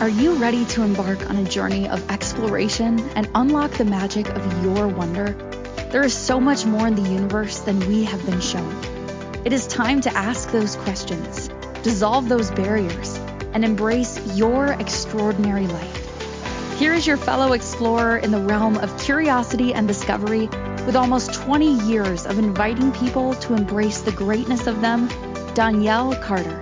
Are you ready to embark on a journey of exploration and unlock the magic of your wonder? There is so much more in the universe than we have been shown. It is time to ask those questions, dissolve those barriers, and embrace your extraordinary life. Here is your fellow explorer in the realm of curiosity and discovery, with almost 20 years of inviting people to embrace the greatness of them, Danielle Carter.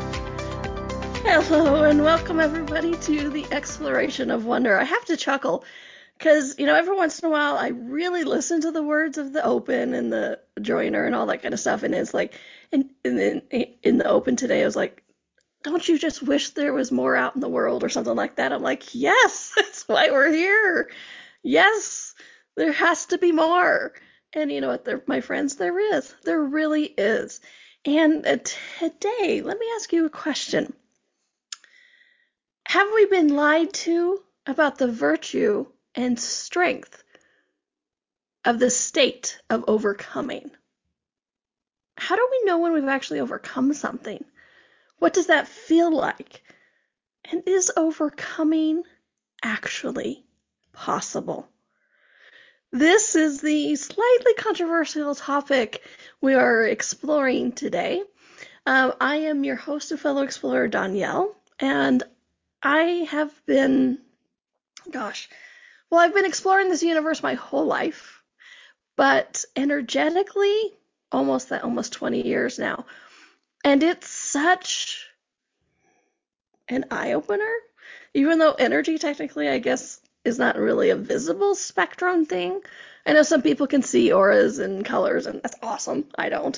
Hello and welcome everybody to the Exploration of Wonder. I have to chuckle because, every once in a while I really listen to the words of the open and the joiner and all that kind of stuff. And it's like, and then in the open today, I was like, don't you just wish there was more out in the world or something like that? I'm like, yes, that's why we're here. Yes, there has to be more. And you know what, my friends, there is. There really is. And today, let me ask you a question. Have we been lied to about the virtue and strength of the state of overcoming? How do we know when we've actually overcome something? What does that feel like? And is overcoming actually possible? This is the slightly controversial topic we are exploring today. I am your host and fellow explorer, Danielle, and I have been, I've been exploring this universe my whole life, but energetically, almost 20 years now. And it's such an eye-opener, even though energy technically, I guess, is not really a visible spectrum thing. I know some people can see auras and colors, and that's awesome. I don't.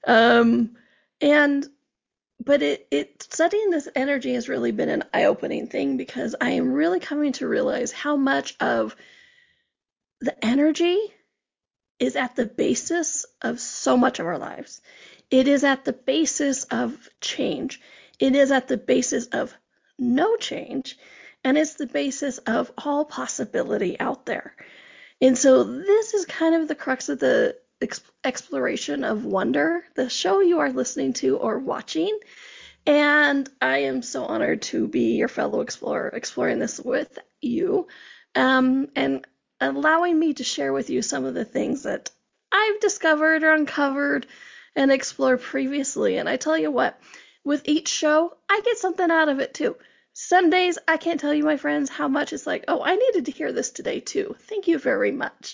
But studying this energy has really been an eye-opening thing because I am really coming to realize how much of the energy is at the basis of so much of our lives. It is at the basis of change. It is at the basis of no change, and it's the basis of all possibility out there. And so this is kind of the crux of the exploration of wonder, the show you are listening to or watching. And I am so honored to be your fellow explorer, exploring this with you, and allowing me to share with you some of the things that I've discovered or uncovered and explored previously. And I tell you what, with each show, I get something out of it too. Some days I can't tell you, my friends, how much it's like, oh, I needed to hear this today too. Thank you very much.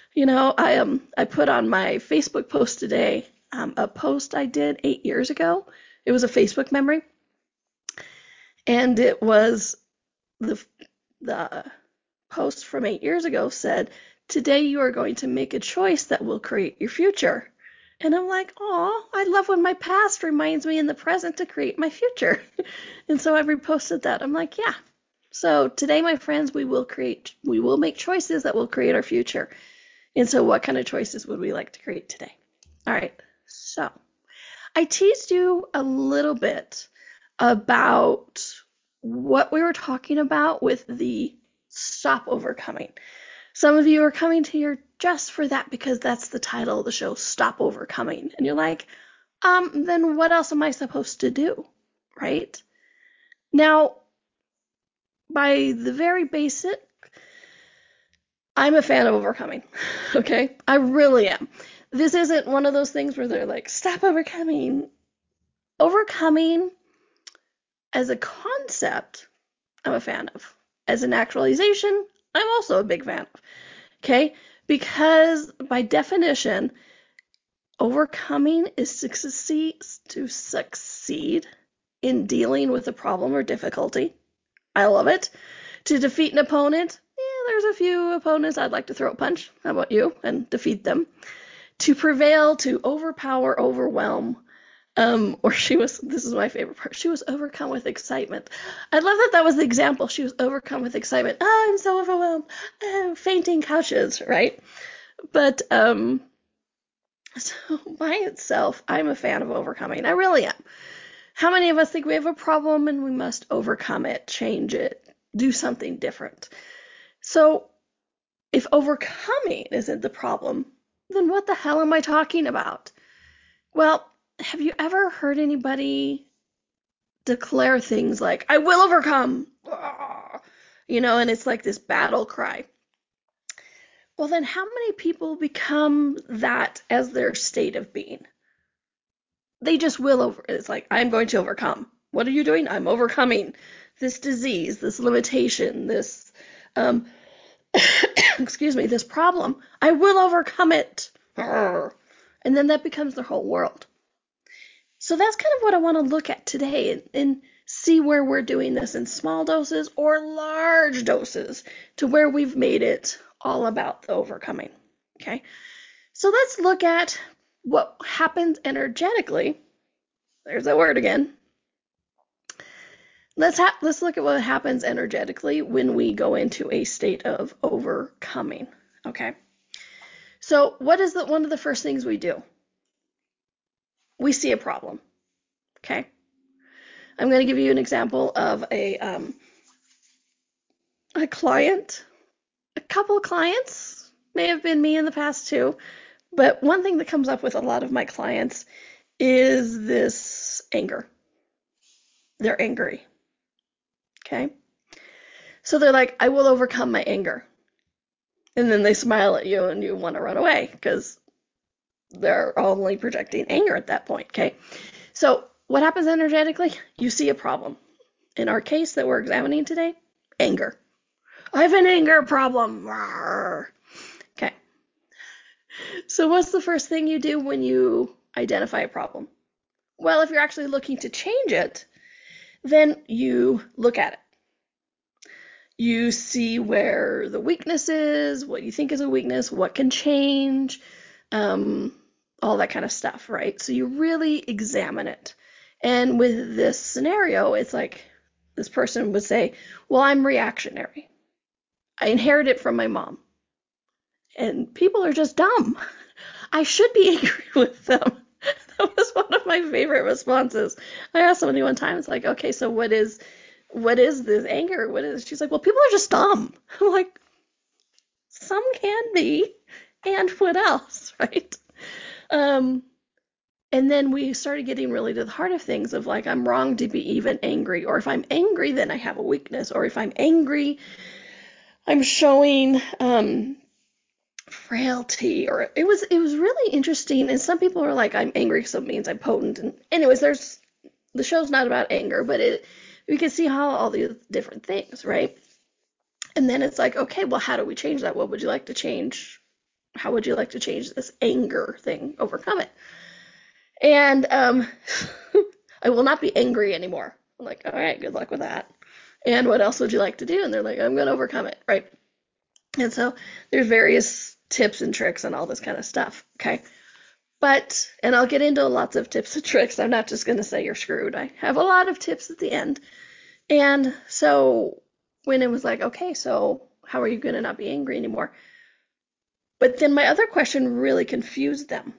I put on my Facebook post today a post I did 8 years ago. It was a Facebook memory, and it was the post from 8 years ago said, "Today you are going to make a choice that will create your future." And I'm like, oh, I love when my past reminds me in the present to create my future. And so I reposted that. I'm like, yeah. So today, my friends, we will make choices that will create our future. And so what kind of choices would we like to create today? All right. So I teased you a little bit about what we were talking about with the stop overcoming. Some of you are coming to here just for that because that's the title of the show, Stop Overcoming. And you're like, then what else am I supposed to do, right? Now, by the very basic, I'm a fan of overcoming, okay? I really am. This isn't one of those things where they're like, stop overcoming. Overcoming as a concept, I'm a fan of. As an actualization, I'm also a big fan of. Okay? Because by definition, overcoming is to succeed in dealing with a problem or difficulty. I love it. To defeat an opponent, there's a few opponents I'd like to throw a punch. How about you? And defeat them. To prevail, to overpower, overwhelm. This is my favorite part, she was overcome with excitement. I love that was the example. She was overcome with excitement. Oh, I'm so overwhelmed. Fainting couches, right? But, so by itself, I'm a fan of overcoming. I really am. How many of us think we have a problem and we must overcome it, change it, do something different? So if overcoming isn't the problem, then what the hell am I talking about? Well, have you ever heard anybody declare things like, I will overcome, and it's like this battle cry. Well, then how many people become that as their state of being? They just will it's like, I'm going to overcome. What are you doing? I'm overcoming this disease, this limitation, this, excuse me, this problem. I will overcome it. And then that becomes their whole world. So that's kind of what I want to look at today and see where we're doing this in small doses or large doses to where we've made it all about the overcoming. Okay. So let's look at what happens energetically. There's that word again. Let's look at what happens energetically when we go into a state of overcoming. Okay. So what is one of the first things we do? We see a problem. Okay. I'm going to give you an example of a client. A couple of clients, may have been me in the past too, but one thing that comes up with a lot of my clients is this anger. They're angry. Okay. So they're like, I will overcome my anger. And then they smile at you and you want to run away because they're only projecting anger at that point. Okay. So what happens energetically? You see a problem. In our case that we're examining today, anger. I have an anger problem. Okay. So what's the first thing you do when you identify a problem? Well, if you're actually looking to change it, then you look at it. You see where the weakness is, what you think is a weakness, what can change, all that kind of stuff, right? So you really examine it. And with this scenario, it's like this person would say, well, I'm reactionary. I inherit it from my mom. And people are just dumb. I should be angry with them. That was one of my favorite responses. I asked somebody one time, it's like, okay, so what is this anger? What is, she's like, well, people are just dumb. I'm like, some can be, and what else, right? And then we started getting really to the heart of things of like, I'm wrong to be even angry, or if I'm angry, then I have a weakness, or if I'm angry, I'm showing frailty, or it was really interesting. And some people are like, I'm angry, so it means I'm potent. And anyways, the show's not about anger, but we can see how all these different things, right? And then it's like, okay, well, how do we change that? What would you like to change? How would you like to change this anger thing? Overcome it. And I will not be angry anymore. I'm like, all right, good luck with that. And what else would you like to do? And they're like, I'm going to overcome it, right? And so there's various tips and tricks and all this kind of stuff, okay? But, and I'll get into lots of tips and tricks. I'm not just going to say you're screwed. I have a lot of tips at the end. And so when it was like, okay, so how are you going to not be angry anymore? But then my other question really confused them.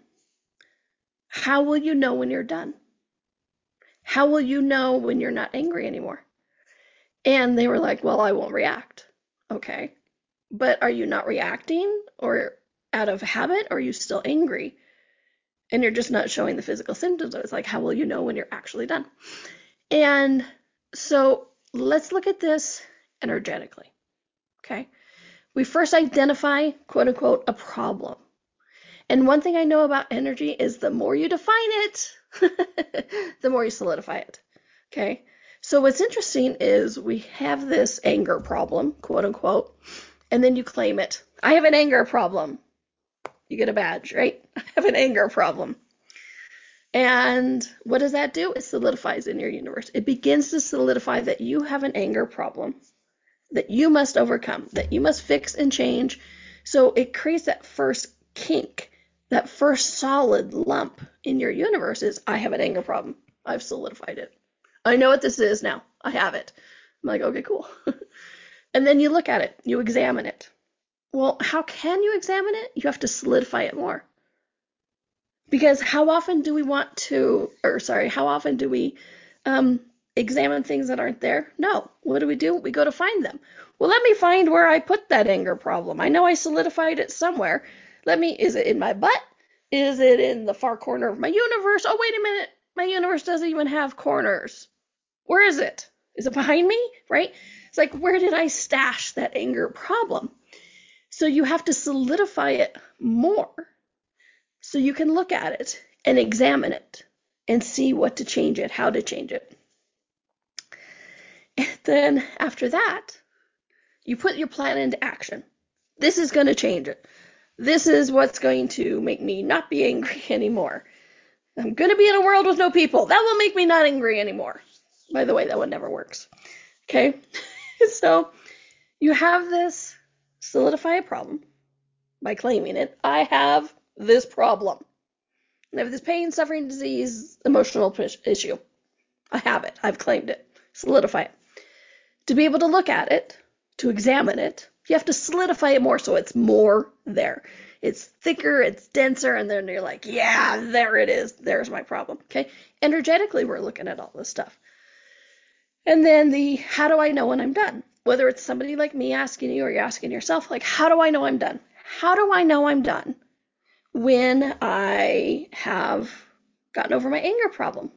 How will you know when you're done? How will you know when you're not angry anymore? And they were like, well, I won't react. Okay. But are you not reacting or out of habit, or are you still angry? And you're just not showing the physical symptoms. It's like, how will you know when you're actually done? And so let's look at this energetically. Okay. We first identify, quote unquote, a problem. And one thing I know about energy is the more you define it, the more you solidify it. Okay. So what's interesting is we have this anger problem, quote unquote, and then you claim it. I have an anger problem. You get a badge, right? I have an anger problem. And what does that do? It solidifies in your universe. It begins to solidify that you have an anger problem that you must overcome, that you must fix and change. So it creates that first kink, that first solid lump in your universe is, I have an anger problem. I've solidified it. I know what this is now. I have it. I'm like, okay, cool. And then you look at it, you examine it. Well, how can you examine it? You have to solidify it more. Because how often do we examine things that aren't there? No. What do? We go to find them. Well, let me find where I put that anger problem. I know I solidified it somewhere. Is it in my butt? Is it in the far corner of my universe? Oh, wait a minute. My universe doesn't even have corners. Where is it? Is it behind me? Right? It's like, where did I stash that anger problem? So you have to solidify it more so you can look at it and examine it and see what to change it, how to change it. And then after that, you put your plan into action. This is going to change it. This is what's going to make me not be angry anymore. I'm going to be in a world with no people. That will make me not angry anymore. By the way, that one never works. Okay? So you have this solidify a problem by claiming it. I have this problem. I have this pain, suffering, disease, emotional issue. I have it. I've claimed it. Solidify it. To be able to look at it, to examine it, you have to solidify it more so it's more there. It's thicker, it's denser, and then you're like, yeah, there it is. There's my problem. Okay? Energetically, we're looking at all this stuff. And then the how do I know when I'm done? Whether it's somebody like me asking you or you're asking yourself, like, how do I know I'm done? How do I know I'm done when I have gotten over my anger problem?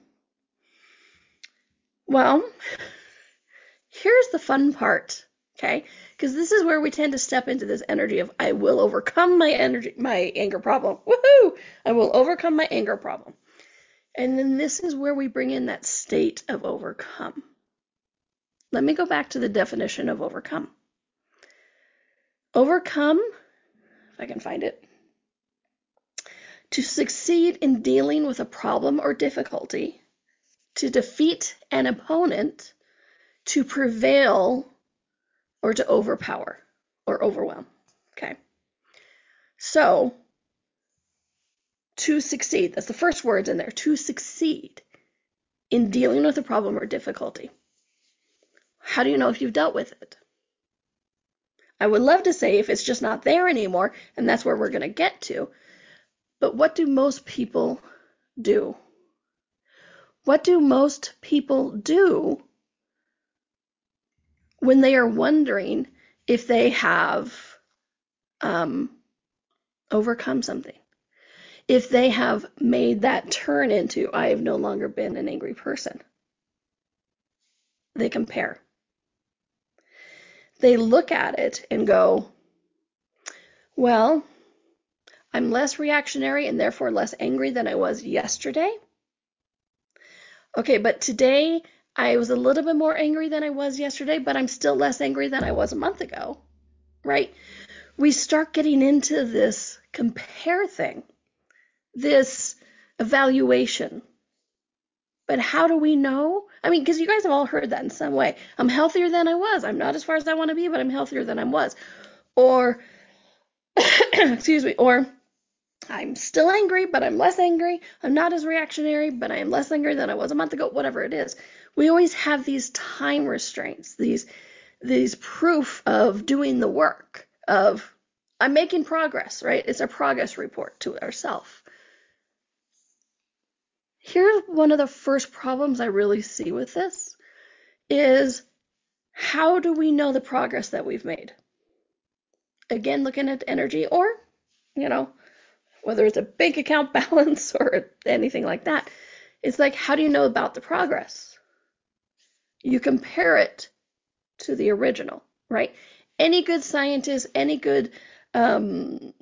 Well, here's the fun part, okay? Because this is where we tend to step into this energy of I will overcome my anger problem. Woohoo! I will overcome my anger problem. And then this is where we bring in that state of overcome. Let me go back to the definition of overcome. Overcome, if I can find it, to succeed in dealing with a problem or difficulty, to defeat an opponent, to prevail, or to overpower or overwhelm. Okay. So, to succeed, that's the first words in there, to succeed in dealing with a problem or difficulty. How do you know if you've dealt with it? I would love to say if it's just not there anymore, and that's where we're going to get to. But what do most people do? What do most people do when they are wondering if they have overcome something? If they have made that turn into, I have no longer been an angry person. They compare. They look at it and go, well, I'm less reactionary and therefore less angry than I was yesterday. Okay, but today I was a little bit more angry than I was yesterday, but I'm still less angry than I was a month ago, right? We start getting into this compare thing, this evaluation. But how do we know? I mean, because you guys have all heard that in some way. I'm healthier than I was. I'm not as far as I want to be, but I'm healthier than I was. Or, excuse me, or I'm still angry, but I'm less angry. I'm not as reactionary, but I am less angry than I was a month ago, whatever it is. We always have these time restraints, these proof of doing the work, of I'm making progress, right? It's a progress report to ourselves. Here's one of the first problems I really see with this is how do we know the progress that we've made? Again, looking at energy or, whether it's a bank account balance or anything like that. It's like, how do you know about the progress? You compare it to the original, right? Any good scientist, any good, what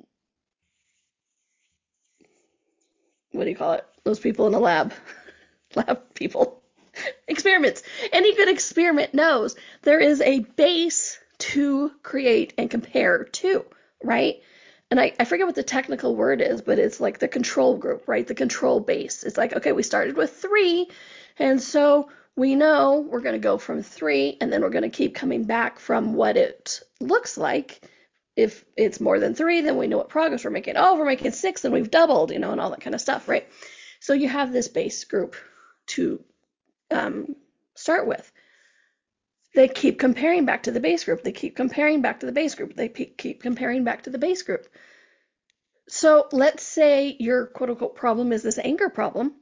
do you call it? Those people in a lab people, experiments. Any good experiment knows there is a base to create and compare to, right? And I forget what the technical word is, but it's like the control group, right? The control base. It's like, okay, we started with 3, and so we know we're going to go from 3, and then we're going to keep coming back from what it looks like. If it's more than 3, then we know what progress we're making. Oh, we're making 6, and we've doubled, and all that kind of stuff, right? So you have this base group to start with. They keep comparing back to the base group. They keep comparing back to the base group. They keep comparing back to the base group. So let's say your quote-unquote problem is this anger problem.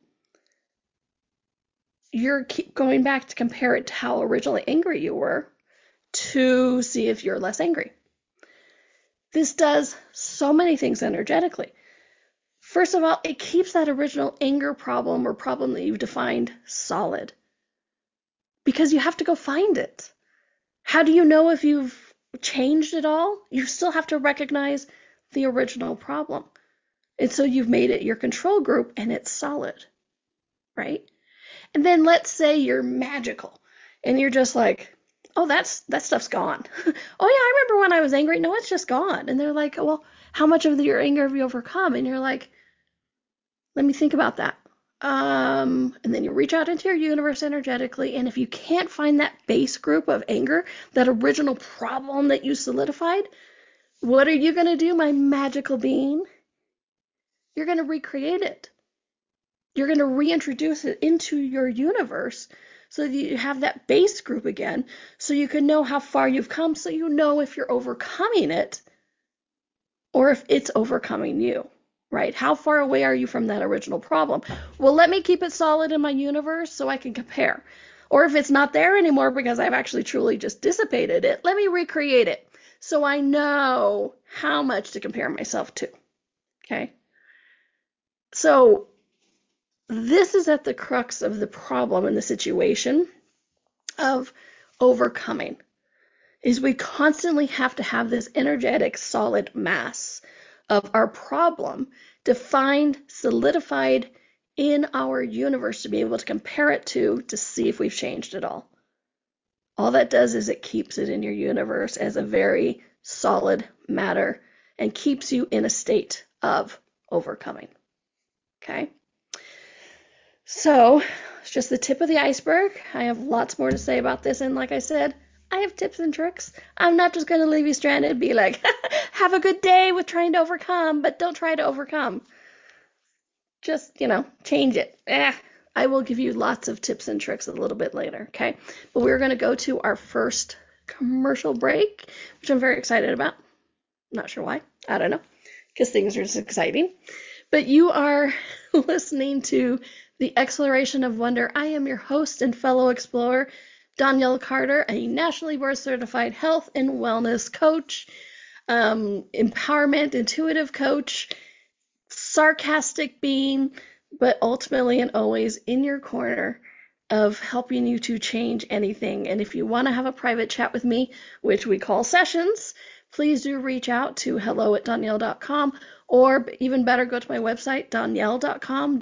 You're keep going back to compare it to how originally angry you were to see if you're less angry. This does so many things energetically. First of all, it keeps that original anger problem or problem that you've defined solid. because you have to go find it. How do you know if you've changed it all? You still have to recognize the original problem. And so you've made it your control group and it's solid, right? And then let's say you're magical and you're just like, oh, that stuff's gone. Oh yeah, I remember when I was angry. No, it's just gone. And they're like, well, how much of your anger have you overcome? And you're like, let me think about that. And then you reach out into your universe energetically, and if you can't find that base group of anger, that original problem that you solidified, what are you going to do, my magical being? You're going to recreate it. You're going to reintroduce it into your universe so that you have that base group again, so you can know how far you've come, so you know if you're overcoming it or if it's overcoming you. Right? How far away are you from that original problem? Well, let me keep it solid in my universe so I can compare. Or if it's not there anymore because I've actually truly just dissipated it, let me recreate it so I know how much to compare myself to. Okay? So this is at the crux of the problem in the situation of overcoming, is we constantly have to have this energetic solid mass of our problem defined, solidified in our universe to be able to compare it to see if we've changed it all. All that does is it keeps it in your universe as a very solid matter and keeps you in a state of overcoming. Okay? So, it's just the tip of the iceberg. I have lots more to say about this, and like I said, I have tips and tricks. I'm not just going to leave you stranded and be like, have a good day with trying to overcome, but don't try to overcome. Just, change it. I will give you lots of tips and tricks a little bit later, okay? But we're going to go to our first commercial break, which I'm very excited about. Not sure why. I don't know, because things are just exciting. But you are listening to The Exploration of Wonder. I am your host and fellow explorer, Danielle Carter, a nationally board certified health and wellness coach, empowerment, intuitive coach, sarcastic being, but ultimately and always in your corner of helping you to change anything. And if you want to have a private chat with me, which we call sessions, please do reach out to hello@danielle.com, or even better, go to my website, danielle.com,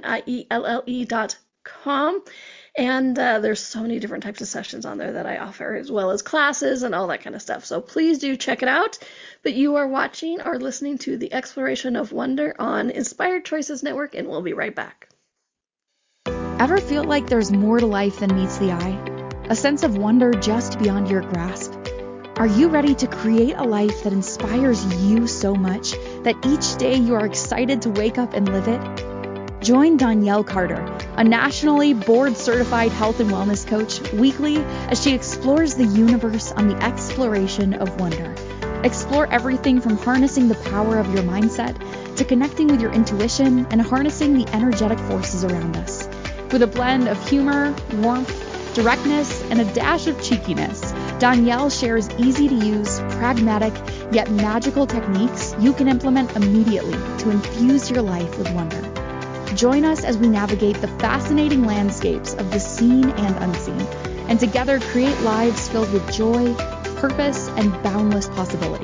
DONNIELLE.com. And there's so many different types of sessions on there that I offer, as well as classes and all that kind of stuff. So please do check it out. But you are watching or listening to The Exploration of Wonder on Inspired Choices Network, and we'll be right back. Ever feel like there's more to life than meets the eye? A sense of wonder just beyond your grasp? Are you ready to create a life that inspires you so much that each day you are excited to wake up and live it? Join Danielle Carter, a nationally board-certified health and wellness coach, weekly as she explores the universe on the exploration of wonder. Explore everything from harnessing the power of your mindset to connecting with your intuition and harnessing the energetic forces around us. With a blend of humor, warmth, directness, and a dash of cheekiness, Danielle shares easy-to-use, pragmatic, yet magical techniques you can implement immediately to infuse your life with wonder. Join us as we navigate the fascinating landscapes of the seen and unseen, and together create lives filled with joy, purpose, and boundless possibility.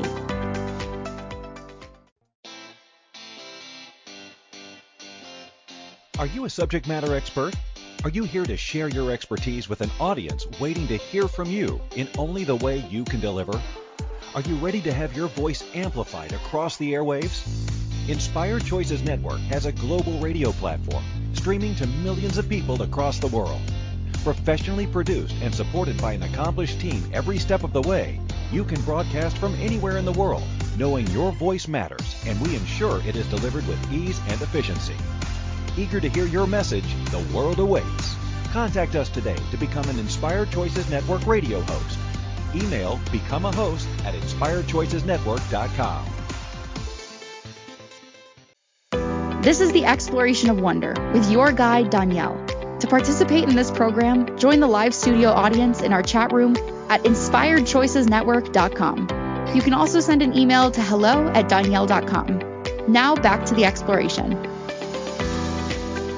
Are you a subject matter expert? Are you here to share your expertise with an audience waiting to hear from you in only the way you can deliver? Are you ready to have your voice amplified across the airwaves? Inspired Choices Network has a global radio platform streaming to millions of people across the world. Professionally produced and supported by an accomplished team every step of the way, you can broadcast from anywhere in the world, knowing your voice matters, and we ensure it is delivered with ease and efficiency. Eager to hear your message, the world awaits. Contact us today to become an Inspired Choices Network radio host. Email become a host at inspiredchoicesnetwork.com. This is The Exploration of Wonder with your guide, Danielle. To participate in this program, join the live studio audience in our chat room at inspiredchoicesnetwork.com. You can also send an email to hello@danielle.com. Now back to the exploration.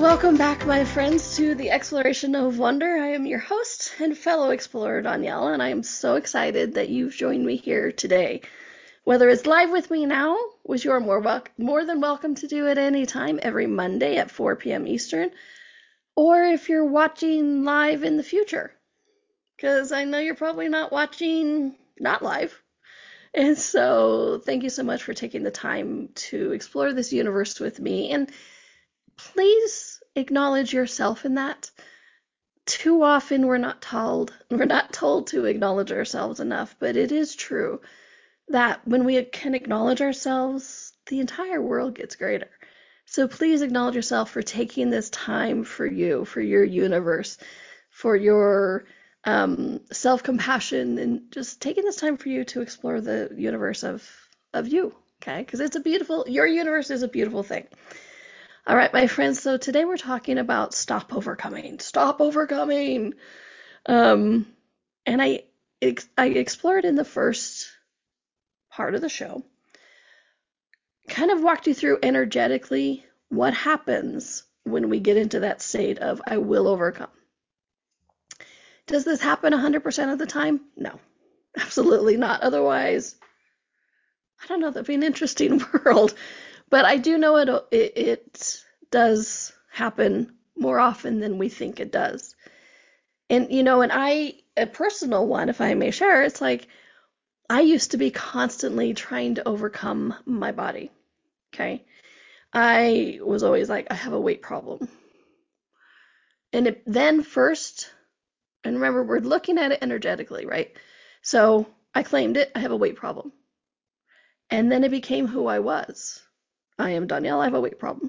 Welcome back, my friends, to the Exploration of Wonder. I am your host and fellow explorer, Danielle, and I am so excited that you've joined me here today. Whether it's live with me now, which you're more than welcome to do at any time, every Monday at 4 p.m. Eastern, or if you're watching live in the future, because I know you're probably not watching not live. And so thank you so much for taking the time to explore this universe with me. And please acknowledge yourself in that. Too often we're not told to acknowledge ourselves enough, but it is true that when we can acknowledge ourselves, the entire world gets greater. So please acknowledge yourself for taking this time for you, for your universe, for your self-compassion, and just taking this time for you to explore the universe of you, okay? Because your universe is a beautiful thing. All right, my friends, so today we're talking about stop overcoming. Stop overcoming. And I explored in the first part of the show, kind of walked you through energetically what happens when we get into that state of I will overcome. Does this happen 100% of the time? No, absolutely not. Otherwise, I don't know, that'd be an interesting world. But I do know it does happen more often than we think it does. And, a personal one, if I may share, it's like I used to be constantly trying to overcome my body. Okay. I was always like, I have a weight problem. And then first, and remember, we're looking at it energetically, right? So I claimed it. I have a weight problem. And then it became who I was. I am Danielle. I have a weight problem.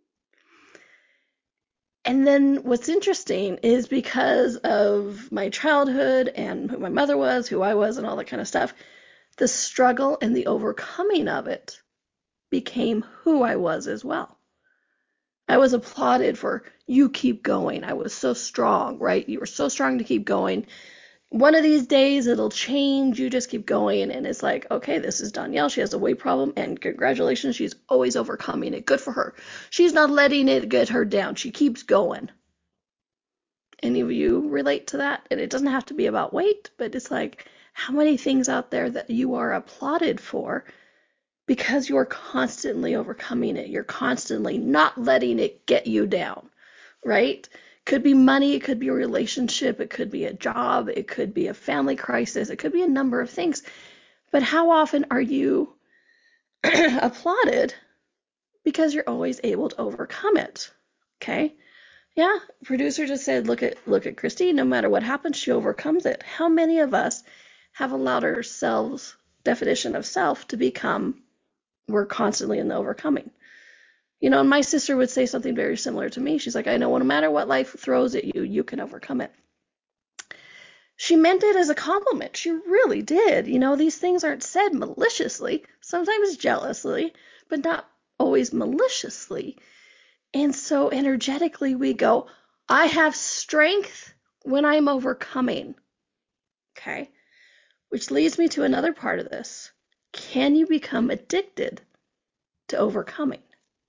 And then what's interesting is because of my childhood and who my mother was, who I was, and all that kind of stuff, the struggle and the overcoming of it became who I was as well. I was applauded for, you keep going. I was so strong, right? You were so strong to keep going. One of these days it'll change. You just keep going. And it's like, okay, this is Danielle. She has a weight problem, and congratulations. She's always overcoming it. Good for her. She's not letting it get her down. She keeps going. Any of you relate to that? And it doesn't have to be about weight, but it's like, how many things out there that you are applauded for because you're constantly overcoming it. You're constantly not letting it get you down, right? Could be money, it could be a relationship, it could be a job, it could be a family crisis, it could be a number of things. But how often are you applauded because you're always able to overcome it? Okay? Yeah, producer just said, look at Christine, no matter what happens, she overcomes it. How many of us have allowed ourselves definition of self to become we're constantly in the overcoming? And my sister would say something very similar to me. She's like, I know no matter what life throws at you, you can overcome it. She meant it as a compliment. She really did. These things aren't said maliciously, sometimes jealously, but not always maliciously. And so energetically we go, I have strength when I'm overcoming. Okay? Which leads me to another part of this. Can you become addicted to overcoming?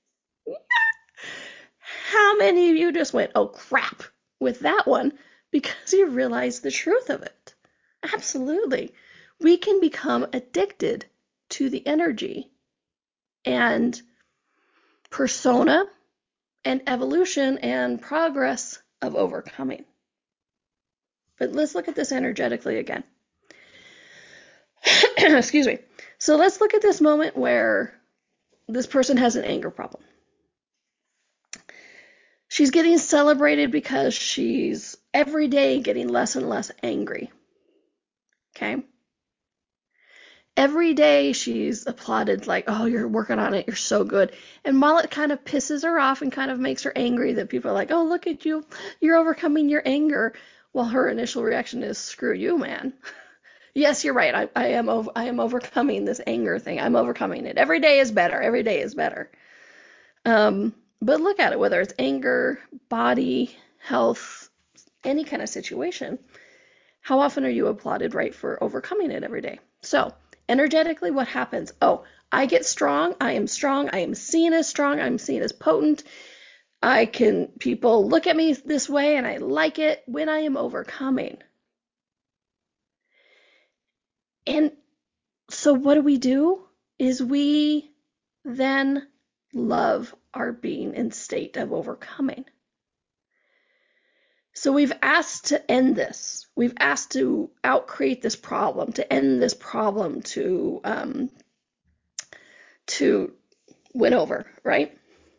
How many of you just went, oh crap, with that one because you realize the truth of it? Absolutely. We can become addicted to the energy and persona and evolution and progress of overcoming. But let's look at this energetically again. Excuse me. So let's look at this moment where this person has an anger problem. She's getting celebrated because she's every day getting less and less angry. Okay? Every day she's applauded like, oh, you're working on it, you're so good. And while it kind of pisses her off and kind of makes her angry that people are like, oh, look at you, you're overcoming your anger, well, her initial reaction is, screw you, man. Yes, you're right. I am overcoming this anger thing. I'm overcoming it. Every day is better. Every day is better. But look at it, whether it's anger, body, health, any kind of situation. How often are you applauded, right, for overcoming it every day? So energetically, what happens? Oh, I get strong. I am strong. I am seen as strong. I'm seen as potent. People look at me this way and I like it when I am overcoming. And so what do? Is we then love our being in state of overcoming. So we've asked to end this. We've asked to outcreate this problem, to end this problem, to win over, right?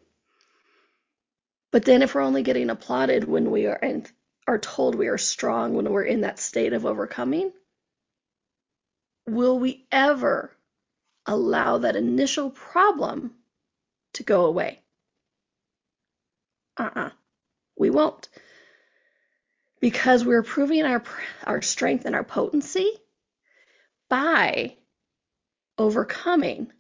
But then if we're only getting applauded when we are told we are strong, when we're in that state of overcoming, will we ever allow that initial problem to go away? We won't. Because we're proving our strength and our potency by overcoming.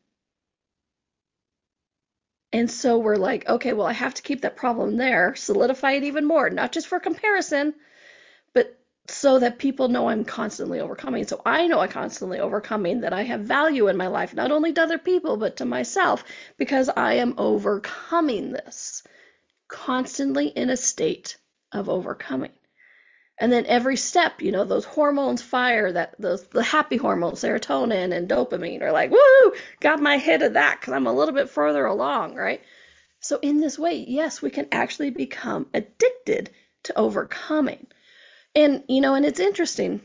And so we're like, okay, well, I have to keep that problem there, solidify it even more, not just for comparison, but so that people know I'm constantly overcoming. So I know I'm constantly overcoming, that I have value in my life, not only to other people, but to myself, because I am overcoming this, constantly in a state of overcoming. And then every step, those hormones fire, the happy hormones, serotonin and dopamine, are like, woo, got my hit of that because I'm a little bit further along, right? So in this way, yes, we can actually become addicted to overcoming. And, and it's interesting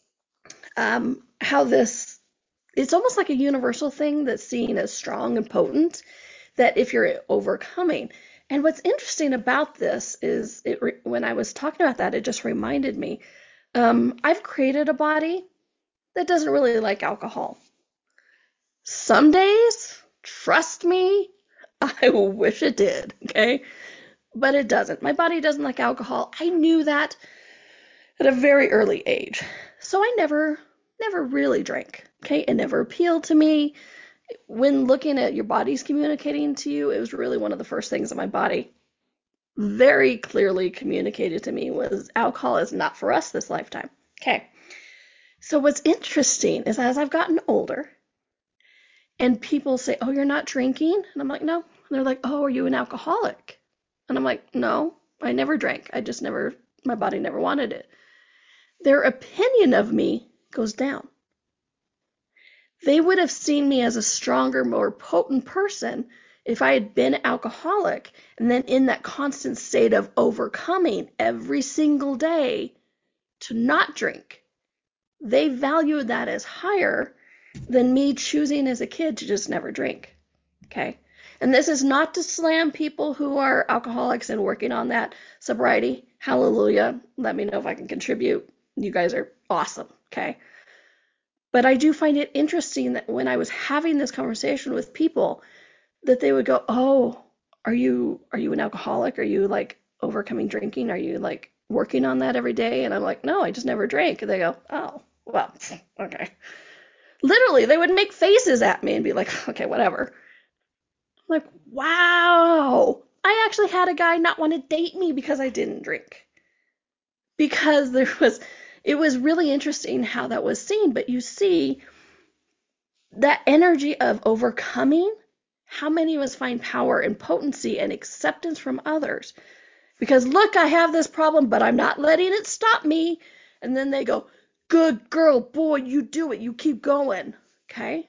how it's almost like a universal thing that's seen as strong and potent, that if you're overcoming. And what's interesting about this is when I was talking about that, it just reminded me, I've created a body that doesn't really like alcohol. Some days, trust me, I wish it did, okay? But it doesn't. My body doesn't like alcohol. I knew that at a very early age. So I never really drank, okay? It never appealed to me. When looking at your body's communicating to you, it was really one of the first things that my body very clearly communicated to me was alcohol is not for us this lifetime. Okay. So what's interesting is as I've gotten older and people say, oh, you're not drinking? And I'm like, no. And they're like, oh, are you an alcoholic? And I'm like, no, I never drank. My body never wanted it. Their opinion of me goes down. They would have seen me as a stronger, more potent person if I had been alcoholic and then in that constant state of overcoming every single day to not drink. They valued that as higher than me choosing as a kid to just never drink. Okay. And this is not to slam people who are alcoholics and working on that sobriety. Hallelujah. Let me know if I can contribute. You guys are awesome. Okay. But I do find it interesting that when I was having this conversation with people, that they would go, oh, are you an alcoholic? Are you like overcoming drinking? Are you like working on that every day? And I'm like, no, I just never drank. And they go, oh, well, okay. Literally, they would make faces at me and be like, okay, whatever. I'm like, wow. I actually had a guy not want to date me because I didn't drink. Because it was really interesting how that was seen. But you see, that energy of overcoming, how many of us find power and potency and acceptance from others? Because look, I have this problem, but I'm not letting it stop me. And then they go, good girl, boy, you do it. You keep going. Okay.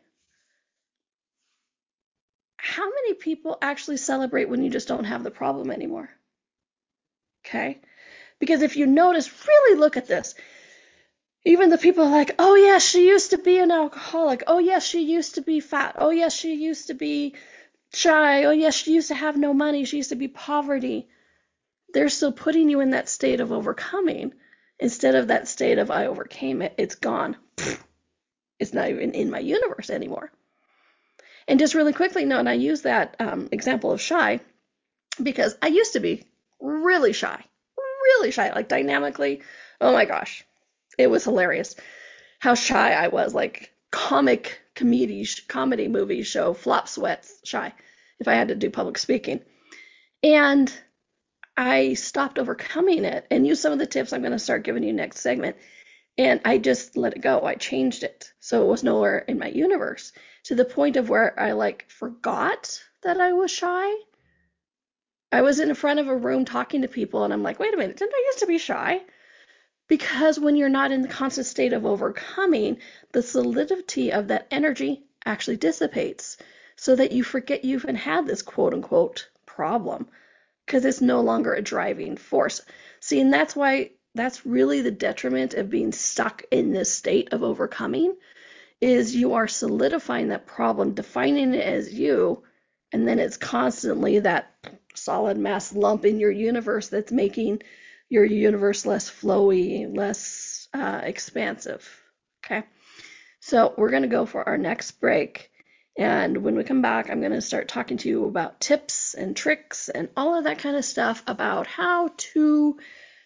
How many people actually celebrate when you just don't have the problem anymore? Okay. Because if you notice, really look at this. Even the people are like, oh, yes, she used to be an alcoholic. Oh, yes, she used to be fat. Oh, yes, she used to be shy. Oh, yes, she used to have no money. She used to be poverty. They're still putting you in that state of overcoming instead of that state of I overcame it. It's gone. It's not even in my universe anymore. And just really quickly, no, and I use that example of shy because I used to be really shy, like dynamically. Oh my gosh, it was hilarious how shy I was, like comedy movie show flop sweats shy if I had to do public speaking. And I stopped overcoming it and used some of the tips I'm going to start giving you next segment. And I just let it go. I changed it. So it was nowhere in my universe to the point of where I like forgot that I was shy. I was in front of a room talking to people, and I'm like, wait a minute, didn't I used to be shy? Because when you're not in the constant state of overcoming, the solidity of that energy actually dissipates so that you forget you even had this quote unquote problem because it's no longer a driving force. See, and that's really the detriment of being stuck in this state of overcoming is you are solidifying that problem, defining it as you, and then it's constantly that solid mass lump in your universe that's making your universe less flowy, less expansive. Okay, so we're going to go for our next break. And when we come back, I'm going to start talking to you about tips and tricks and all of that kind of stuff about how to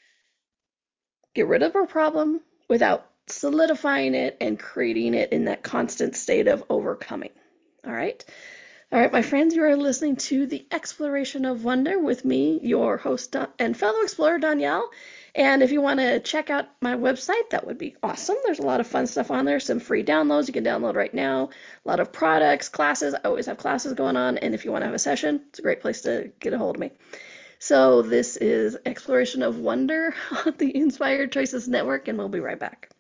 get rid of a problem without solidifying it and creating it in that constant state of overcoming. All right. All right, my friends, you are listening to The Exploration of Wonder with me, your host and fellow explorer, Danielle. And if you want to check out my website, that would be awesome. There's a lot of fun stuff on there, some free downloads you can download right now, a lot of products, classes. I always have classes going on. And if you want to have a session, it's a great place to get a hold of me. So this is Exploration of Wonder on the Inspired Choices Network, and we'll be right back.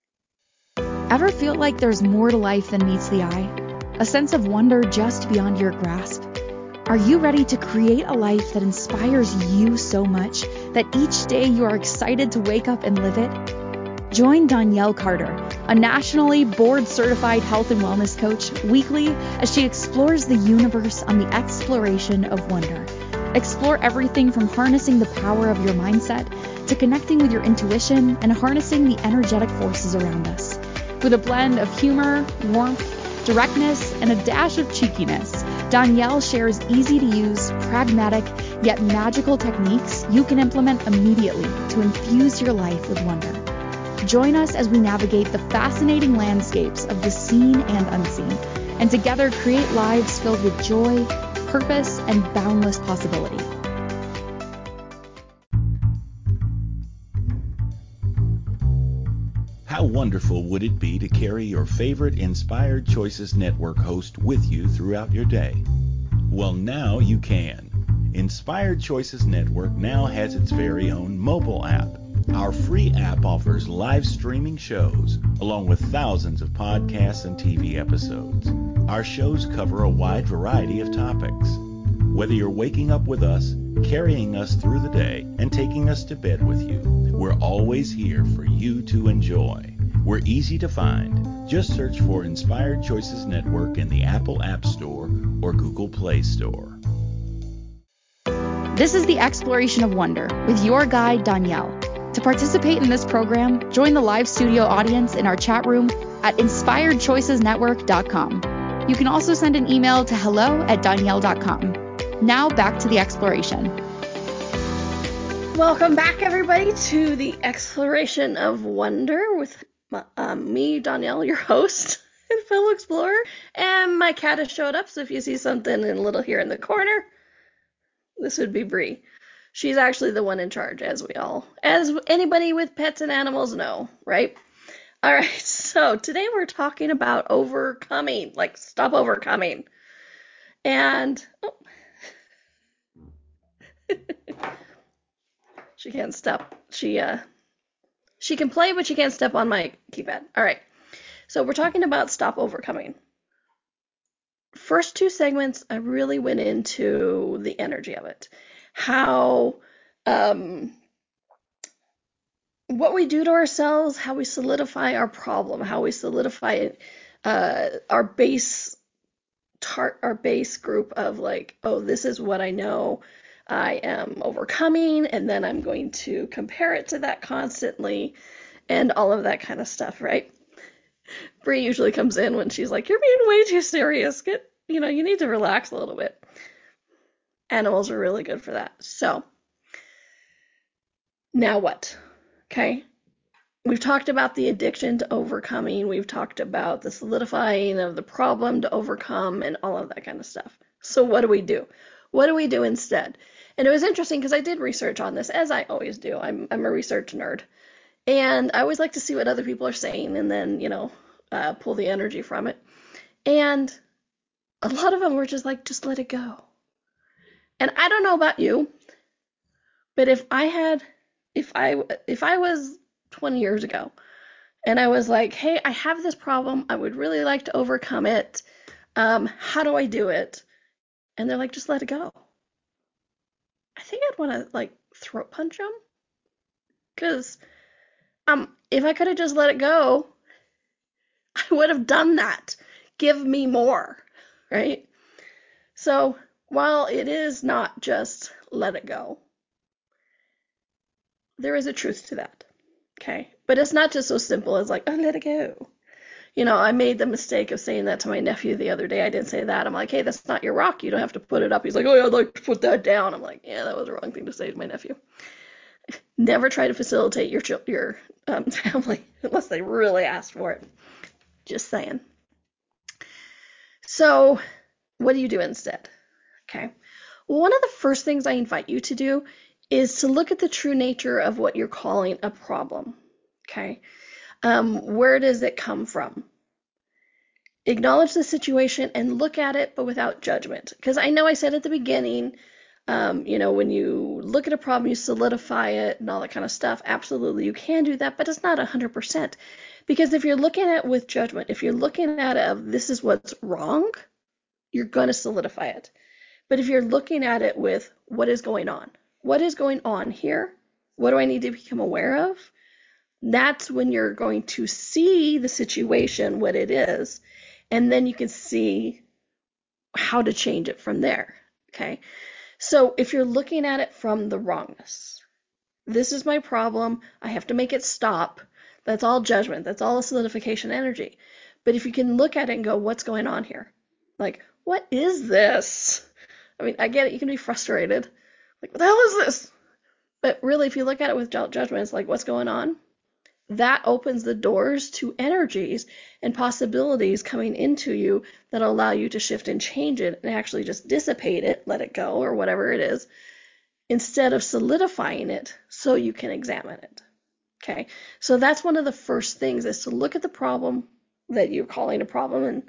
Ever feel like there's more to life than meets the eye? A sense of wonder just beyond your grasp? Are you ready to create a life that inspires you so much that each day you are excited to wake up and live it? Join Danielle Carter, a nationally board-certified health and wellness coach, weekly as she explores the universe on the exploration of wonder. Explore everything from harnessing the power of your mindset to connecting with your intuition and harnessing the energetic forces around us. With a blend of humor, warmth, directness, and a dash of cheekiness, Danielle shares easy-to-use, pragmatic, yet magical techniques you can implement immediately to infuse your life with wonder. Join us as we navigate the fascinating landscapes of the seen and unseen, and together create lives filled with joy, purpose, and boundless possibility. How wonderful would it be to carry your favorite Inspired Choices Network host with you throughout your day? Well, now you can. Inspired Choices Network now has its very own mobile app. Our free app offers live streaming shows, along with thousands of podcasts and TV episodes. Our shows cover a wide variety of topics. Whether you're waking up with us, carrying us through the day, and taking us to bed with you, we're always here for you to enjoy. We're easy to find. Just search for Inspired Choices Network in the Apple App Store or Google Play Store. This is the Exploration of Wonder with your guide, Danielle. To participate in this program, join the live studio audience in our chat room at inspiredchoicesnetwork.com. You can also send an email to hello@danielle.com. Now back to the exploration. Welcome back, everybody, to the Exploration of Wonder with me, Danielle, your host and fellow explorer. And my cat has showed up, so if you see something in little here in the corner, this would be Bree. She's actually the one in charge, as anybody with pets and animals know, right? All right, so today we're talking about overcoming, like stop overcoming. And she can't step. She can play, but she can't step on my keypad. All right, so we're talking about stop overcoming. First two segments, I really went into the energy of it, how what we do to ourselves, how we solidify our problem, how we solidify our base group of like, oh, this is what I know I am overcoming, and then I'm going to compare it to that constantly and all of that kind of stuff, right? Bree usually comes in when she's like, you're being way too serious. You need to relax a little bit. Animals are really good for that. So now what? Okay. We've talked about the addiction to overcoming. We've talked about the solidifying of the problem to overcome and all of that kind of stuff. So what do we do? What do we do instead? And it was interesting because I did research on this, as I always do. I'm a research nerd. And I always like to see what other people are saying and then, pull the energy from it. And a lot of them were just like, just let it go. And I don't know about you, but if I was 20 years ago and I was like, hey, I have this problem, I would really like to overcome it. How do I do it? And they're like, just let it go. I think I'd want to like throat punch them, because if I could have just let it go, I would have done that. Give me more, right? So while it is not just let it go, there is a truth to that, okay? But it's not just so simple as like, oh, let it go. I made the mistake of saying that to my nephew the other day. I didn't say that. I'm like, hey, that's not your rock. You don't have to put it up. He's like, oh, yeah, I'd like to put that down. I'm like, yeah, that was the wrong thing to say to my nephew. Never try to facilitate your family unless they really asked for it. Just saying. So what do you do instead? Okay. Well, one of the first things I invite you to do is to look at the true nature of what you're calling a problem. Okay. Where does it come from? Acknowledge the situation and look at it, but without judgment. Because I know I said at the beginning, when you look at a problem, you solidify it and all that kind of stuff. Absolutely, you can do that, but it's not 100%. Because if you're looking at it with judgment, if you're looking at it of this is what's wrong, you're going to solidify it. But if you're looking at it with what is going on here? What do I need to become aware of? That's when you're going to see the situation, what it is, and then you can see how to change it from there. Okay. So if you're looking at it from the wrongness, this is my problem, I have to make it stop. That's all judgment. That's all a solidification energy. But if you can look at it and go, what's going on here? Like, what is this? I mean, I get it. You can be frustrated. Like, what the hell is this? But really, if you look at it with judgment, it's like, what's going on? That opens the doors to energies and possibilities coming into you that allow you to shift and change it and actually just dissipate it, let it go, or whatever it is, instead of solidifying it so you can examine it. Okay, so that's one of the first things, is to look at the problem that you're calling a problem. And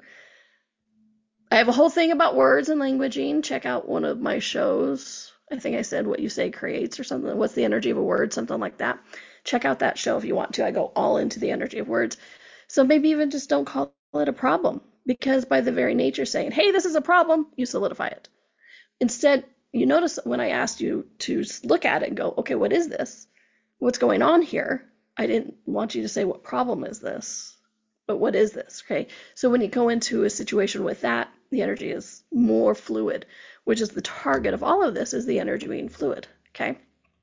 I have a whole thing about words and languaging. Check out one of my shows. I think I said what you say creates or something. What's the energy of a word? Something like that. Check out that show if you want to. I go all into the energy of words. So maybe even just don't call it a problem, because by the very nature saying, hey, this is a problem, you solidify it. Instead, you notice when I asked you to look at it and go, okay, what is this? What's going on here? I didn't want you to say, what problem is this? But what is this? Okay. So when you go into a situation with that, the energy is more fluid, which is the target of all of this, is the energy being fluid. Okay.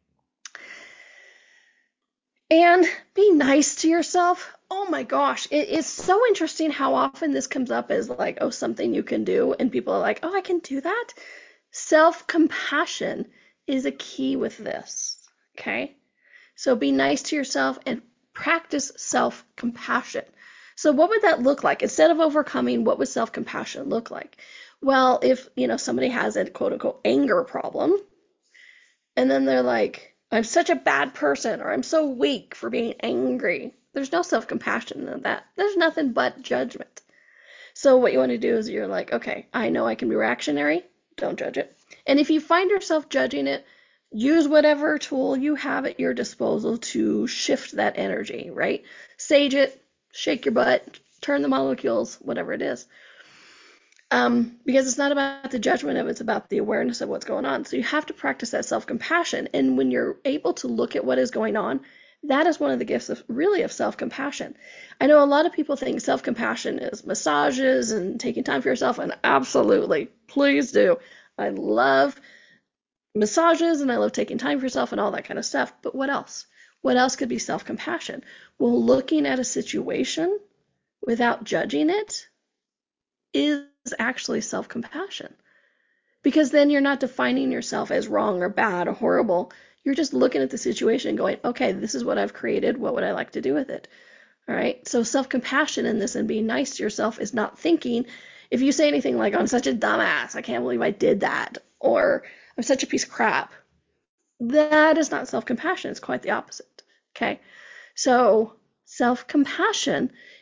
And be nice to yourself. Oh my gosh, it is so interesting how often this comes up as like, oh, something you can do. And people are like, oh, I can do that. Self-compassion is a key with this. Okay. So be nice to yourself and practice self-compassion. So what would that look like? Instead of overcoming, what would self-compassion look like? Well, if, somebody has a quote unquote anger problem, and then they're like, I'm such a bad person, or I'm so weak for being angry. There's no self-compassion in that. There's nothing but judgment. So what you want to do is you're like, okay, I know I can be reactionary. Don't judge it. And if you find yourself judging it, use whatever tool you have at your disposal to shift that energy, right? Sage it, shake your butt, turn the molecules, whatever it is. Because it's not about the judgment of it, it's about the awareness of what's going on. So you have to practice that self-compassion. And when you're able to look at what is going on, that is one of the gifts of self-compassion. I know a lot of people think self-compassion is massages and taking time for yourself, and absolutely, please do. I love massages and I love taking time for yourself and all that kind of stuff. But what else? What else could be self-compassion? Well, looking at a situation without judging it is actually self-compassion, because then you're not defining yourself as wrong or bad or horrible. You're just looking at the situation going, okay, this is what I've created. What would I like to do with it? All right. So self-compassion in this and being nice to yourself is not thinking, if you say anything like, I'm such a dumbass, I can't believe I did that, or I'm such a piece of crap, that is not self-compassion. It's quite the opposite. Okay. So self-compassion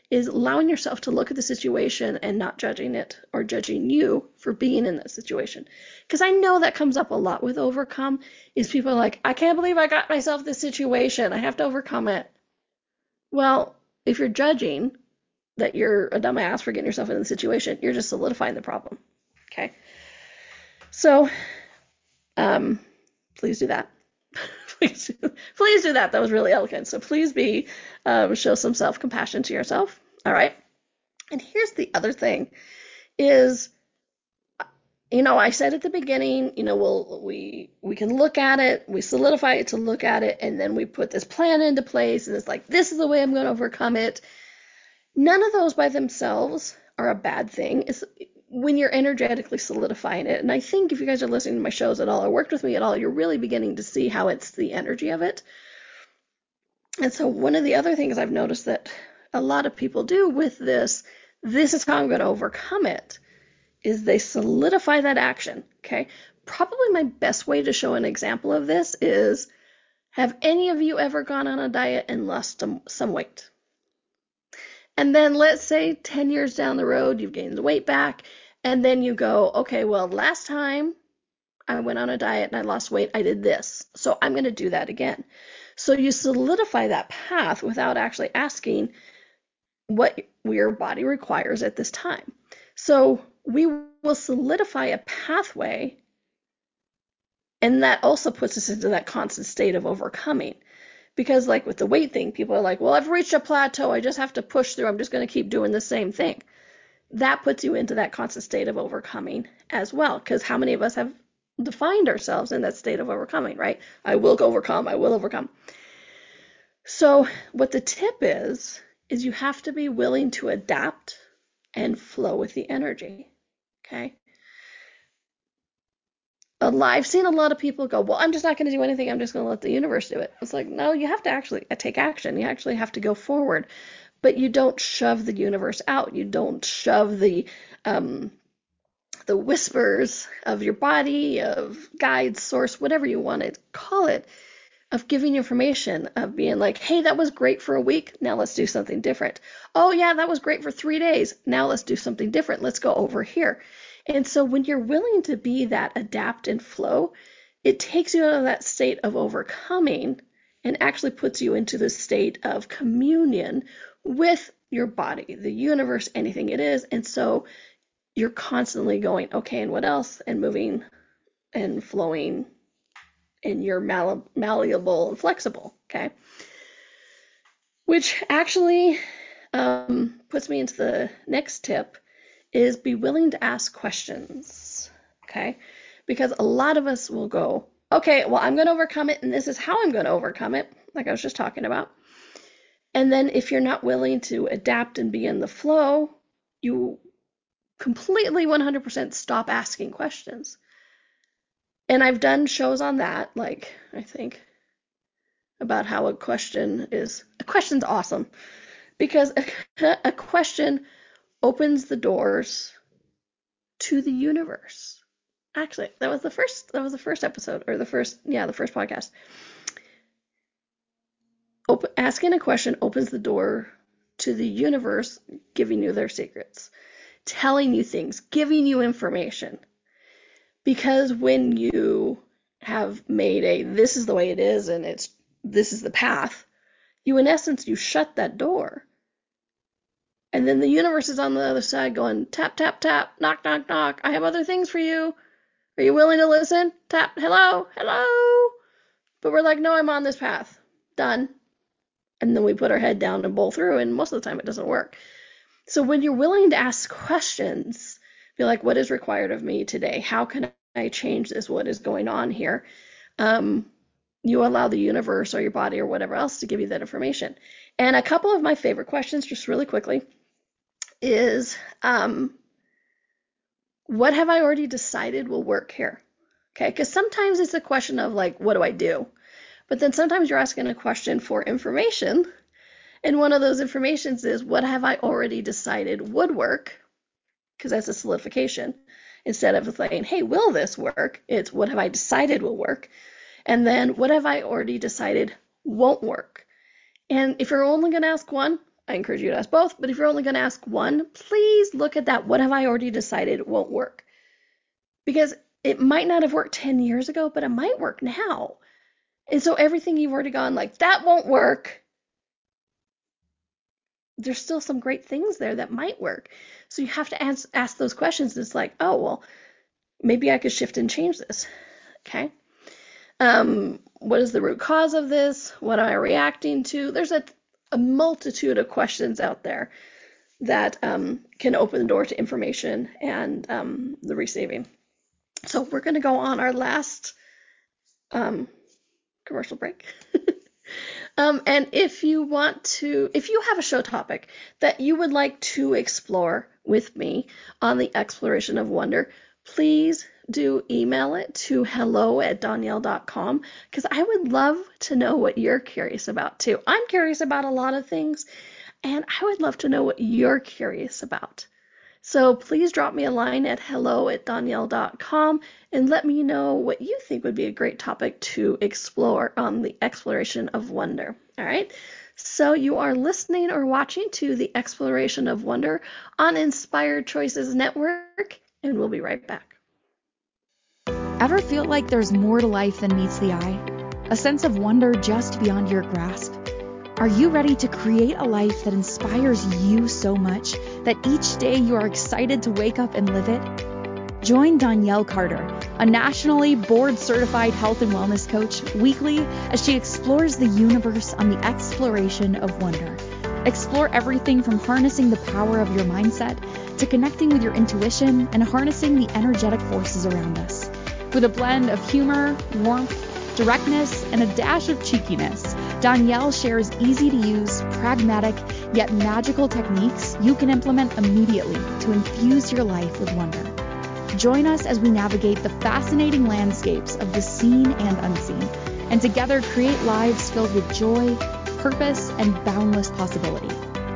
is allowing yourself to look at the situation and not judging it or judging you for being in that situation. Because I know that comes up a lot with overcome, is people are like, I can't believe I got myself this situation. I have to overcome it. Well, if you're judging that you're a dumbass for getting yourself in the situation, you're just solidifying the problem. Okay. So, please do that. please do that. That was really elegant. So please show some self-compassion to yourself. All right. And here's the other thing is, I said at the beginning, we can look at it, we solidify it to look at it, and then we put this plan into place, and it's like, this is the way I'm going to overcome it. None of those by themselves are a bad thing. It's when you're energetically solidifying it. And I think if you guys are listening to my shows at all or worked with me at all, you're really beginning to see how it's the energy of it. And so one of the other things I've noticed that a lot of people do with this is how I'm going to overcome it, is they solidify that action. Okay. Probably my best way to show an example of this is, have any of you ever gone on a diet and lost some weight? And then let's say 10 years down the road, you've gained the weight back, and then you go, okay, well, last time I went on a diet and I lost weight, I did this. So I'm going to do that again. So you solidify that path without actually asking what your body requires at this time. So we will solidify a pathway, and that also puts us into that constant state of overcoming. Because like with the weight thing, people are like, well, I've reached a plateau. I just have to push through. I'm just going to keep doing the same thing. That puts you into that constant state of overcoming as well. Because how many of us have defined ourselves in that state of overcoming, right? I will overcome. I will overcome. So what the tip is you have to be willing to adapt and flow with the energy. Okay. I've seen a lot of people go, well, I'm just not going to do anything. I'm just going to let the universe do it. It's like, no, you have to actually take action. You actually have to go forward, but you don't shove the universe out. You don't shove the whispers of your body, of guide, source, whatever you want to call it, of giving information, of being like, hey, that was great for a week. Now let's do something different. Oh yeah, that was great for 3 days. Now let's do something different. Let's go over here. And so when you're willing to be that adapt and flow, it takes you out of that state of overcoming and actually puts you into the state of communion with your body, the universe, anything it is. And so you're constantly going, okay, and what else? And moving and flowing, and you're malleable and flexible, okay? Which actually puts me into the next tip, is be willing to ask questions, okay? Because a lot of us will go, okay, well, I'm going to overcome it, and this is how I'm going to overcome it, like I was just talking about. And then if you're not willing to adapt and be in the flow, you completely 100% stop asking questions. And I've done shows on that, like, I think, about how a question's awesome, because a question opens the doors to the universe. Actually, that was the first episode, or the first podcast. Asking a question opens the door to the universe, giving you their secrets, telling you things, giving you information. Because when you have made this is the way it is, and this is the path, you in essence, you shut that door. And then the universe is on the other side going, tap, tap, tap, knock, knock, knock. I have other things for you. Are you willing to listen? Tap, hello, hello. But we're like, no, I'm on this path. Done. And then we put our head down and bowl through, and most of the time it doesn't work. So when you're willing to ask questions, be like, what is required of me today? How can I change this? What is going on here? You allow the universe or your body or whatever else to give you that information. And a couple of my favorite questions, just really quickly, is what have I already decided will work here? Okay, because sometimes it's a question of like, what do I do? But then sometimes you're asking a question for information, and one of those informations is, what have I already decided would work? Because that's a solidification. Instead of saying, hey, will this work? It's, what have I decided will work? And then, what have I already decided won't work? And if you're only going to ask one, I encourage you to ask both. But if you're only going to ask one, please look at that. What have I already decided won't work? Because it might not have worked 10 years ago, but it might work now. And so everything you've already gone like, that won't work, there's still some great things there that might work. So you have to ask those questions. It's like, oh, well, maybe I could shift and change this. Okay. What is the root cause of this? What am I reacting to? There's a multitude of questions out there that can open the door to information and the receiving. So we're going to go on our last commercial break. And if you have a show topic that you would like to explore with me on the exploration of wonder, please do email it to hello@danielle.com, because I would love to know what you're curious about too. I'm curious about a lot of things, and I would love to know what you're curious about. So please drop me a line at hello@danielle.com and let me know what you think would be a great topic to explore on the exploration of wonder. All right. So you are listening or watching to the Exploration of Wonder on Inspired Choices Network, and we'll be right back. Ever feel like there's more to life than meets the eye? A sense of wonder just beyond your grasp? Are you ready to create a life that inspires you so much that each day you are excited to wake up and live it? Join Danielle Carter, a nationally board-certified health and wellness coach, weekly as she explores the universe on the exploration of wonder. Explore everything from harnessing the power of your mindset to connecting with your intuition and harnessing the energetic forces around us. With a blend of humor, warmth, directness, and a dash of cheekiness, Danielle shares easy-to-use, pragmatic, yet magical techniques you can implement immediately to infuse your life with wonder. Join us as we navigate the fascinating landscapes of the seen and unseen, and together create lives filled with joy, purpose, and boundless possibility.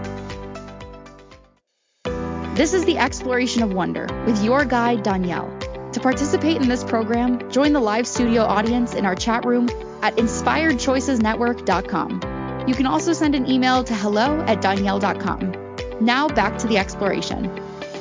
This is the Exploration of Wonder with your guide, Danielle. To participate in this program, join the live studio audience in our chat room at inspiredchoicesnetwork.com. You can also send an email to hello@danielle.com. Now back to the exploration.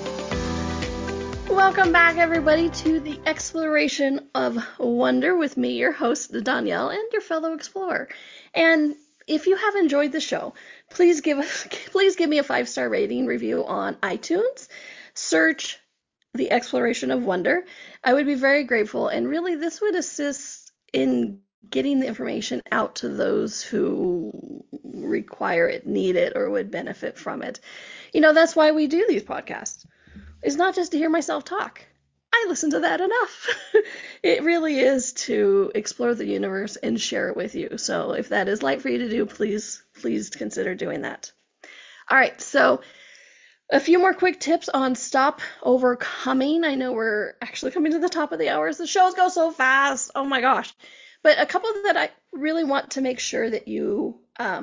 Welcome back, everybody, to the Exploration of Wonder with me, your host, Danielle, and your fellow explorer. And if you have enjoyed the show, please give me a 5-star rating review on iTunes. Search the Exploration of Wonder. I would be very grateful, and really this would assist in getting the information out to those who require it, need it, or would benefit from it. You know, that's why we do these podcasts. It's not just to hear myself talk. I listen to that enough. It really is to explore the universe and share it with you. So if that is light for you to do, please consider doing that. All right, so a few more quick tips on stop overcoming. I know we're actually coming to the top of the hours. The shows go so fast. Oh my gosh. But a couple that I really want to make sure that you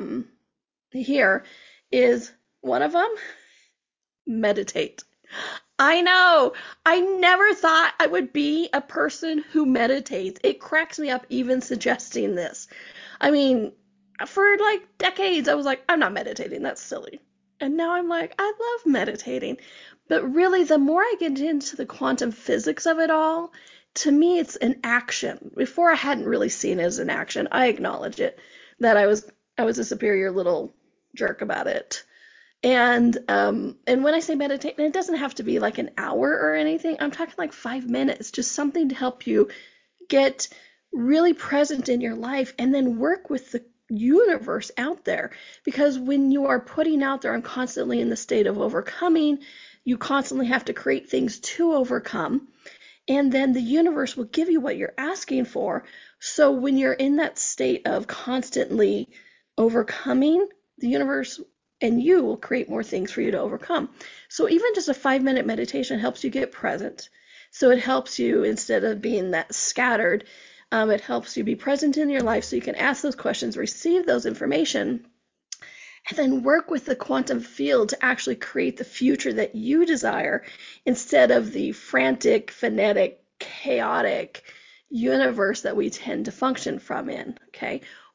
hear is, one of them, meditate. I know. I never thought I would be a person who meditates. It cracks me up even suggesting this. I mean, for like decades, I was like, I'm not meditating. That's silly. And now I'm like, I love meditating. But really, the more I get into the quantum physics of it all, to me, it's an action. Before, I hadn't really seen it as an action. I acknowledge it, that I was a superior little jerk about it. And when I say meditate, it doesn't have to be like an hour or anything. I'm talking like 5 minutes, just something to help you get really present in your life and then work with the universe out there. Because when you are putting out there and constantly in the state of overcoming, you constantly have to create things to overcome. And then the universe will give you what you're asking for. So when you're in that state of constantly overcoming, the universe and you will create more things for you to overcome. So even just a 5-minute meditation helps you get present. So it helps you, instead of being that scattered, it helps you be present in your life so you can ask those questions, receive those information, and then work with the quantum field to actually create the future that you desire instead of the frantic, frenetic, chaotic universe that we tend to function from in. Okay?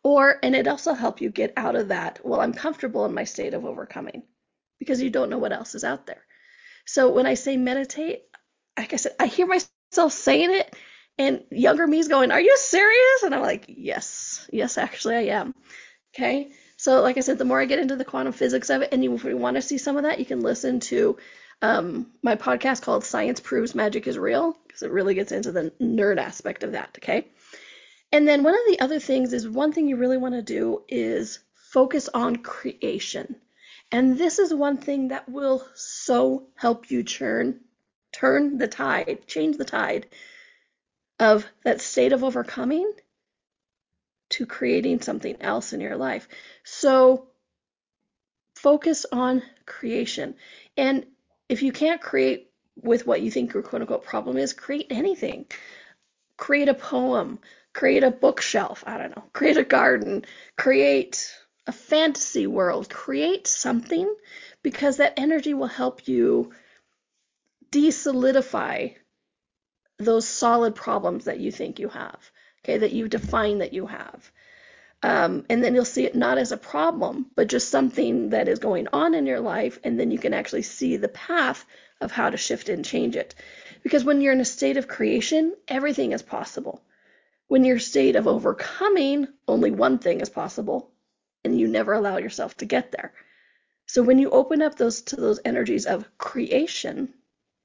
And it also helps you get out of that, well, I'm comfortable in my state of overcoming, because you don't know what else is out there. So when I say meditate, like I said, I hear myself saying it, and younger me's going, are you serious? And I'm like, yes, actually I am. Okay. So like I said, the more I get into the quantum physics of it, and if you want to see some of that, you can listen to my podcast called Science Proves Magic is Real, because it really gets into the nerd aspect of that. Okay. And then one of the other things is, one thing you really want to do is focus on creation. And this is one thing that will so help you turn the tide, change the tide of that state of overcoming to creating something else in your life. So focus on creation. And if you can't create with what you think your quote unquote problem is, create anything. Create a poem, create a bookshelf, I don't know, create a garden, create a fantasy world, create something, because that energy will help you de-solidify those solid problems that you think you have, okay, that you define that you have. And then you'll see it not as a problem, but just something that is going on in your life, and then you can actually see the path of how to shift it and change it. Because when you're in a state of creation, everything is possible. When you're in a state of overcoming, only one thing is possible, and you never allow yourself to get there. So when you open up to those energies of creation,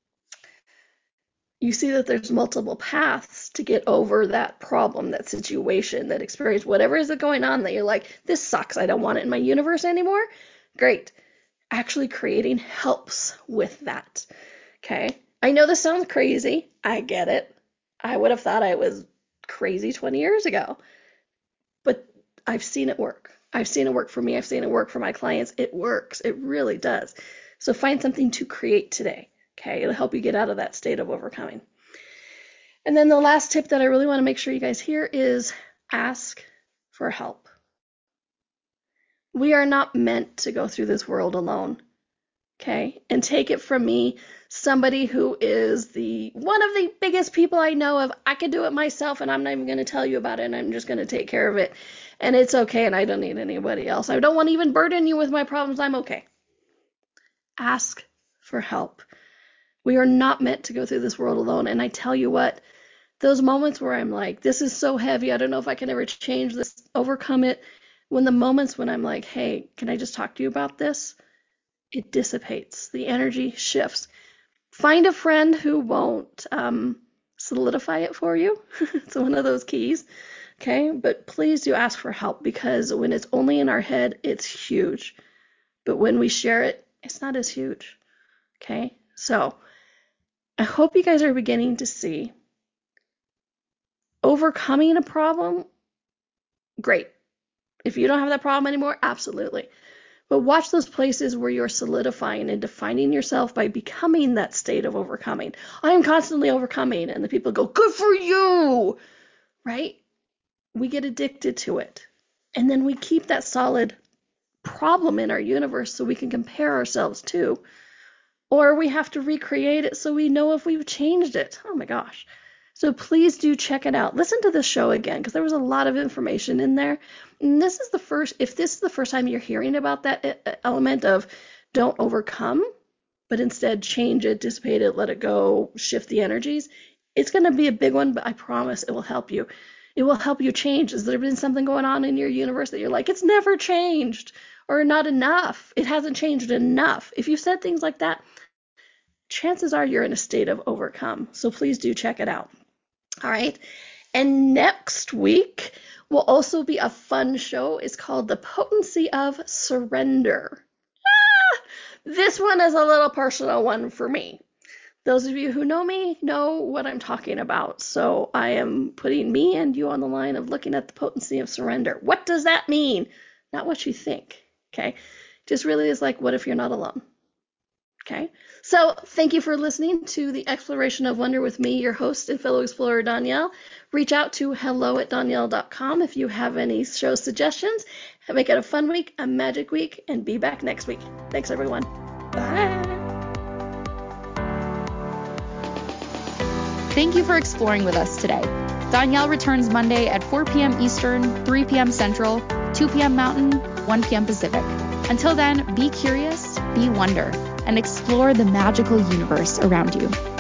you see that there's multiple paths to get over that problem, that situation, that experience, whatever is going on that you're like, this sucks, I don't want it in my universe anymore. Great. Actually creating helps with that. Okay. I know this sounds crazy. I get it. I would have thought I was crazy 20 years ago, but I've seen it work. I've seen it work for me. I've seen it work for my clients. It works. It really does. So find something to create today. Okay. It'll help you get out of that state of overcoming. And then the last tip that I really want to make sure you guys hear is ask for help. We are not meant to go through this world alone. Okay. And take it from me, somebody who is one of the biggest people I know of, I can do it myself, and I'm not even going to tell you about it, and I'm just going to take care of it. And it's okay, and I don't need anybody else. I don't want to even burden you with my problems. I'm okay. Ask for help. We are not meant to go through this world alone. And I tell you what, those moments where I'm like, this is so heavy, I don't know if I can ever change this, overcome it, when I'm like, hey, can I just talk to you about this? It dissipates. The energy shifts. Find a friend who won't solidify it for you. It's one of those keys. Okay, but please do ask for help, because when it's only in our head, it's huge. But when we share it, it's not as huge. Okay, so I hope you guys are beginning to see overcoming a problem. Great. If you don't have that problem anymore, absolutely. But watch those places where you're solidifying and defining yourself by becoming that state of overcoming. I am constantly overcoming, and the people go, good for you, right? We get addicted to it. And then we keep that solid problem in our universe so we can compare ourselves to. Or we have to recreate it so we know if we've changed it. Oh my gosh. So please do check it out. Listen to the show again, because there was a lot of information in there. And if this is the first time you're hearing about that element of don't overcome, but instead change it, dissipate it, let it go, shift the energies, it's going to be a big one, but I promise it will help you. It will help you change. Has there been something going on in your universe that you're like, it's never changed, or not enough? It hasn't changed enough. If you said things like that, chances are you're in a state of overcome. So please do check it out. All right. And next week will also be a fun show. It's called The Potency of Surrender. This one is a little personal one for me. Those of you who know me know what I'm talking about. So I am putting me and you on the line of looking at the potency of surrender. What does that mean? Not what you think. Okay. Just really is like, what if you're not alone? Okay. So thank you for listening to the Exploration of Wonder with me, your host and fellow explorer, Danielle. Reach out to hello@danielle.com if you have any show suggestions. Make it a fun week, a magic week, and be back next week. Thanks, everyone. Bye. Thank you for exploring with us today. Danielle returns Monday at 4 p.m. Eastern, 3 p.m. Central, 2 p.m. Mountain, 1 p.m. Pacific. Until then, be curious, be wonder, and explore the magical universe around you.